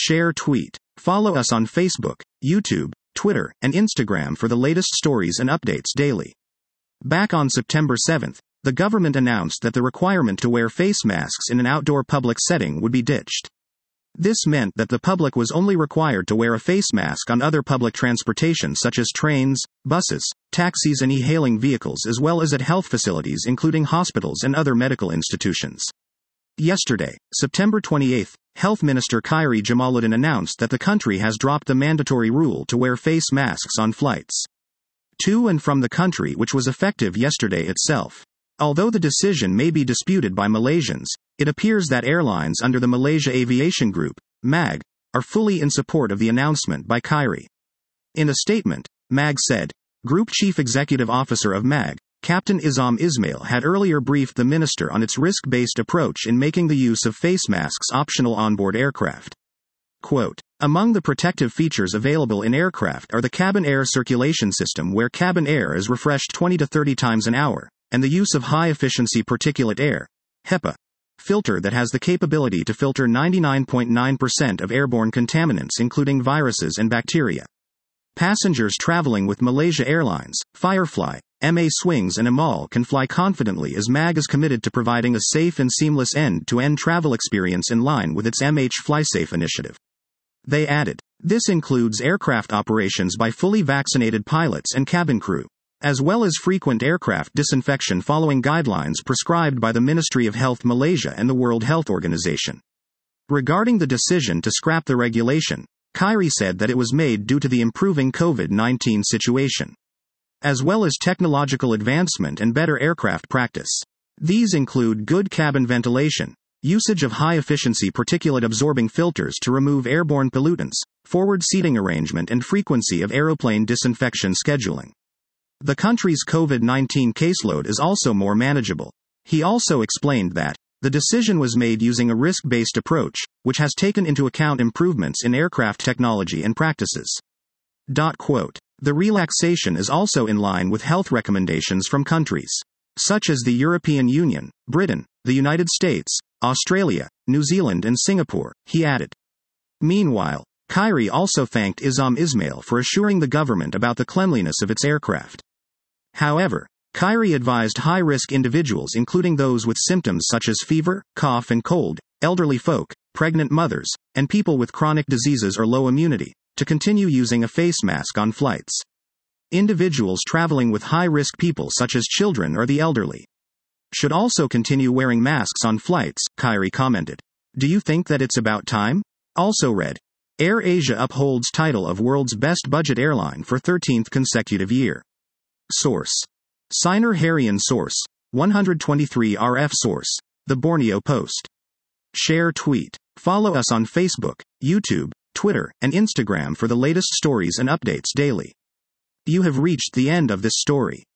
Share tweet. Follow us on Facebook, YouTube, Twitter, and Instagram for the latest stories and updates daily. Back on September 7th, the government announced that the requirement to wear face masks in an outdoor public setting would be ditched. This meant that the public was only required to wear a face mask on other public transportation such as trains, buses, taxis and e-hailing vehicles, as well as at health facilities including hospitals and other medical institutions. Yesterday, September 28th, Health Minister Khairi Jamaluddin announced that the country has dropped the mandatory rule to wear face masks on flights to and from the country, which was effective yesterday itself. Although the decision may be disputed by Malaysians, it appears that airlines under the Malaysia Aviation Group, MAG, are fully in support of the announcement by Khairi. In a statement, MAG said, Group Chief Executive Officer of MAG, Captain Izam Ismail had earlier briefed the minister on its risk-based approach in making the use of face masks optional onboard aircraft. Quote, among the protective features available in aircraft are the cabin air circulation system, where cabin air is refreshed 20 to 30 times an hour, and the use of high-efficiency particulate air, HEPA, filter that has the capability to filter 99.9% of airborne contaminants including viruses and bacteria. Passengers traveling with Malaysia Airlines, Firefly, MA Swings and Amal can fly confidently as MAG is committed to providing a safe and seamless end-to-end travel experience in line with its MH FlySafe initiative. They added, this includes aircraft operations by fully vaccinated pilots and cabin crew, as well as frequent aircraft disinfection following guidelines prescribed by the Ministry of Health Malaysia and the World Health Organization. Regarding the decision to scrap the regulation, Khairi said that it was made due to the improving COVID-19 situation, as well as technological advancement and better aircraft practice. These include good cabin ventilation, usage of high-efficiency particulate-absorbing filters to remove airborne pollutants, forward seating arrangement and frequency of aeroplane disinfection scheduling. The country's COVID-19 caseload is also more manageable. He also explained that the decision was made using a risk-based approach, which has taken into account improvements in aircraft technology and practices. Quote, the relaxation is also in line with health recommendations from countries such as the European Union, Britain, the United States, Australia, New Zealand and Singapore, he added. Meanwhile, Khairi also thanked Izam Ismail for assuring the government about the cleanliness of its aircraft. However, Khairi advised high-risk individuals including those with symptoms such as fever, cough and cold, elderly folk, pregnant mothers, and people with chronic diseases or low immunity, to continue using a face mask on flights. Individuals traveling with high-risk people such as children or the elderly should also continue wearing masks on flights, Khairi commented. Do you think that it's about time? Also read, Air Asia upholds title of world's best budget airline for 13th consecutive year. Source. Siner Harian. Source. 123 RF. Source. The Borneo Post. Share tweet. Follow us on Facebook, YouTube, Twitter, and Instagram for the latest stories and updates daily. You have reached the end of this story.